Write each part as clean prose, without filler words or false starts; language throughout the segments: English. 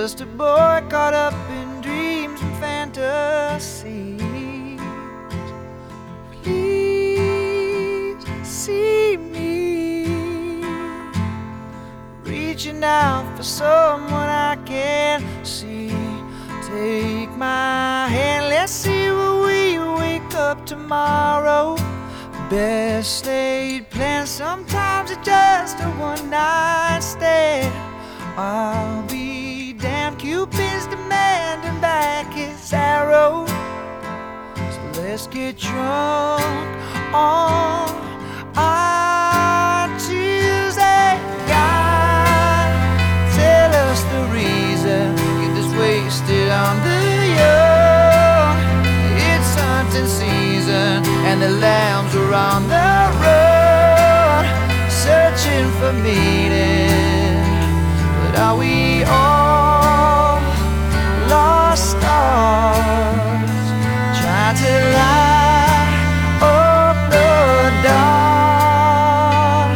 just a boy caught up in dreams and fantasies. Please see me reaching out for someone I can't see. Take my hand, let's see where we wake up tomorrow. Best laid plans, sometimes it's just a one-night stand. I'll be damned, Cupid's demanding back his arrow. So let's get drunk on our Tuesday. God, tell us the reason, get this wasted on the young. It's hunting season and the lambs are on the road, searching for meaning. But are we all lost stars, trying to light up the dark?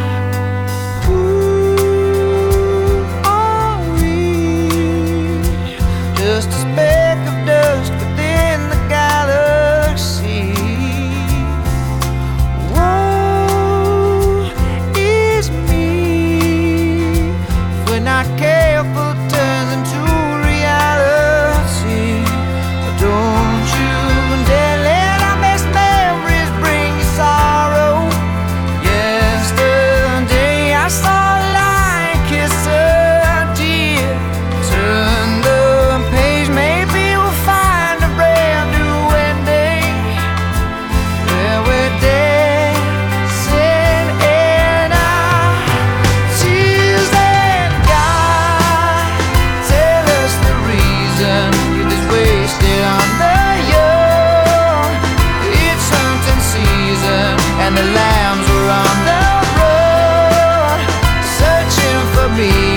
Who are we? Just a speck of dust within the galaxy. Woe is me if we're not careful, turns into reality. Don't you dare let our best memories bring you sorrow. Yesterday I saw a lion kiss a deer. Turn the page, maybe we'll find a brand new ending, where we're dancing in our Tuesday. God, tell us the reason, get this wasted on the young. It's hunting season and the lambs are on the road, searching for me.